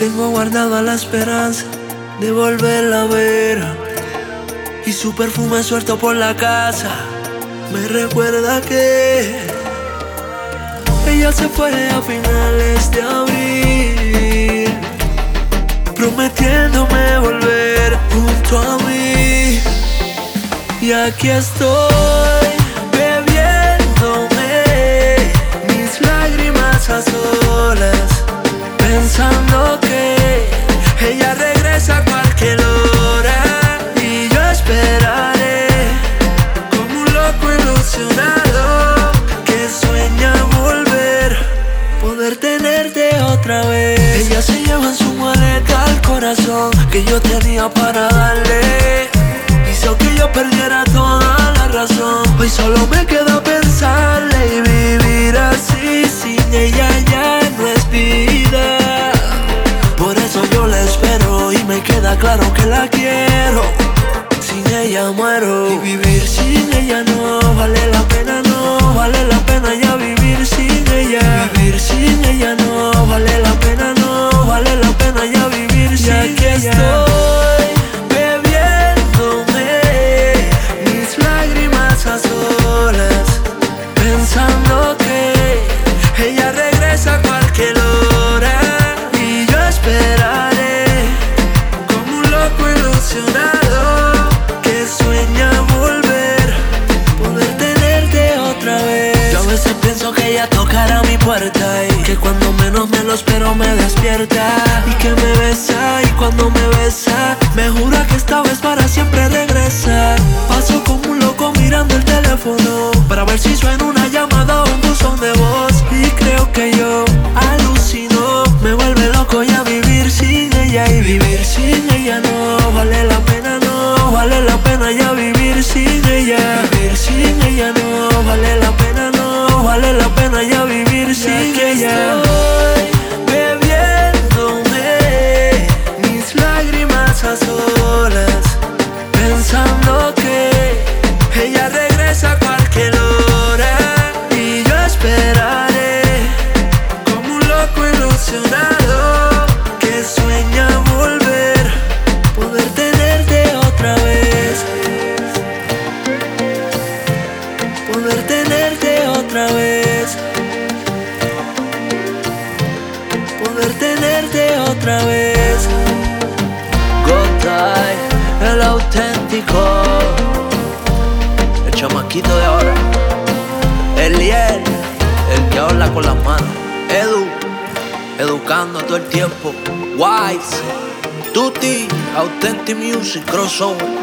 Tengo guardada la esperanza de volverla a ver, y su perfume suelto por la casa me recuerda que ella se fue a finales de abril, prometiéndome volver junto a mí. Y aquí estoy bebiéndome mis lágrimas a solas, pensando que ella regresa a cualquier hora, y yo esperaré como un loco ilusionado que sueña volver, poder tenerte otra vez. Ella se lleva en su maleta el corazón que yo tenía para darle, hizo que yo perdiera toda la razón. Hoy solo me queda pensarle y vivir así, sin ella ya no es vida. Por eso yo la espero y me queda claro que la quiero. Sin ella muero, y vivir sin ella no vale la pena, no vale la pena ya vivir sin ella. Vivir sin ella no vale la pena, no vale la pena ya vivir sin ella. Y aquí estoy bebiéndome mis lágrimas a solas, pensando que ella regresa a cualquier hora, y yo esperaré como un loco ilusionado que sueña volver, poder tenerte otra vez. Yo a veces pienso que ella tocará mi puerta y que cuando menos me lo espero me despierta, y que me besa, y cuando me besa me jura que esta vez para siempre regresa. Paso como un loco mirando el teléfono para ver si suena una llamada o un buzón de voz, y creo que yo alucino, me vuelve loco ya vivir sin ella. Y vivir sin ella no vale la pena, no vale la pena ya vivir sin ella. Vivir sin ella no vale la pena, no vale la pena ya vivir sin ella. Estoy bebiéndome mis lágrimas a solas, pensando que ella regresa a cualquier hora, y yo esperaré como un loco ilusionado que sueña volver, poder tenerte otra vez, poder tenerte otra vez, poder tenerte otra vez. Gotay, el auténtico, el chamaquito de ahora, Eliel, el que habla con las manos, Edu, educando todo el tiempo, Wise, Tutti, Authentic Music, Crossover.